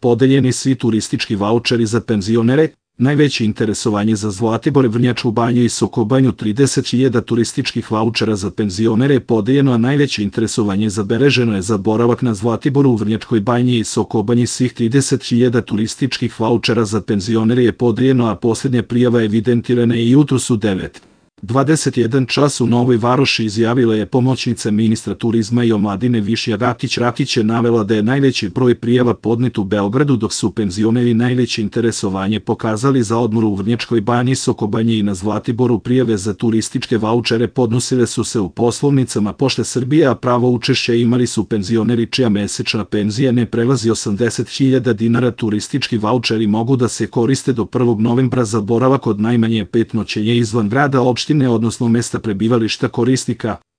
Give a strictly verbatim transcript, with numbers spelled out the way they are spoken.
podeljeni svi turistički vaučeri za penzionere. Najveće interesovanje za Zlatibor, Vrnjačku Banju i Sokobanju, trideset hiljada turističkih vaučera za penzionere je podeljeno, a najveće interesovanje zabeleženo je za boravak na Zlatiboru, u Vrnjačkoj Banji i Sokobanji. Svih trideset hiljada turističkih vaučera za penzionere je podeljeno, a posljednja prijava evidentirana je jutros u devet dvadeset jedan čas u Novoj Varoši, izjavila je pomoćnica ministra turizma i omladine Višnja Rakić. Rakić je navela da je najveći broj prijava podnet u Beogradu, dok su penzioneri najveće interesovanje pokazali za odmor u Vrnjačkoj Banji, Sokobanji i na Zlatiboru. Prijave za turističke vaučere podnosile su se u poslovnicama Pošte Srbije, a pravo učešća imali su penzioneri čija mesečna penzija ne prelazi osamdeset hiljada dinara. Turistički vaučeri mogu da se koriste do prvog novembra za boravak od najmanje pet noćenja izvan grada, opštine, odnosno mesta prebivališta korisnika.